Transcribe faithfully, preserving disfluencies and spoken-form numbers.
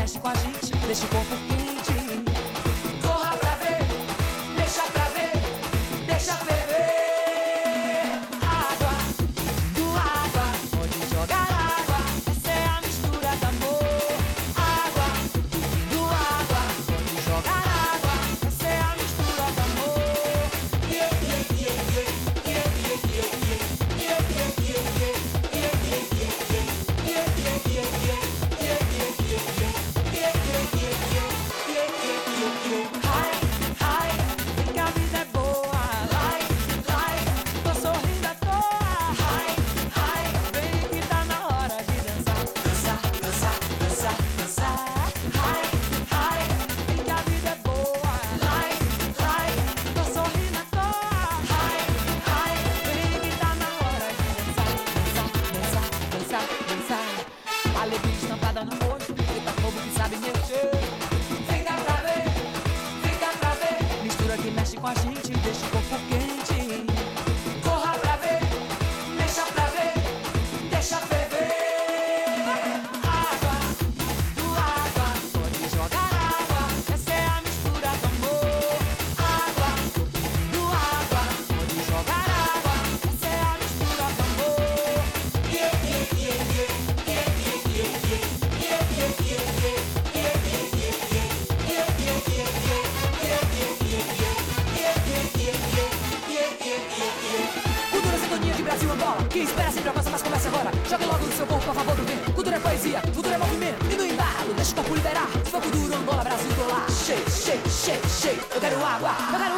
mexe com a gente, deixa o corpo quente. Corra pra ver, deixa pra ver, deixa ferver. Água, do água, pode jogar água. Essa é a mistura do amor. Água, do água, pode jogar água. Essa é a mistura do amor. Yeah, yeah, yeah, yeah, yeah, yeah, yeah, yeah, yeah, yeah, yeah, yeah, yeah, yeah, yeah, yeah, yeah, yeah. Alegria estampada no rosto, eita povo que sabe mexer. Fica pra ver, fica pra ver. Mistura que mexe com a gente, deixa o corpo quente. Corra pra ver, mexa pra ver, deixa ferver. Água, do água, pode jogar água. Essa é a mistura do amor. Água, do água, pode jogar água. Essa é a mistura do amor. Yeah, yeah, yeah, yeah, yeah, yeah, yeah, yeah, yeah, yeah, yeah, yeah, yeah, yeah, yeah, Cultura, sintonia de Brasil, Angola. Quem espera sempre avança, mas começa agora. Jogue logo no seu corpo a favor do bem. Cultura é poesia, cultura é movimento. E no embalo, deixa o corpo liberar. Se for cultura, Angola, Brasil, tô lá. Shake, shake, shake, shake. Eu quero água, eu quero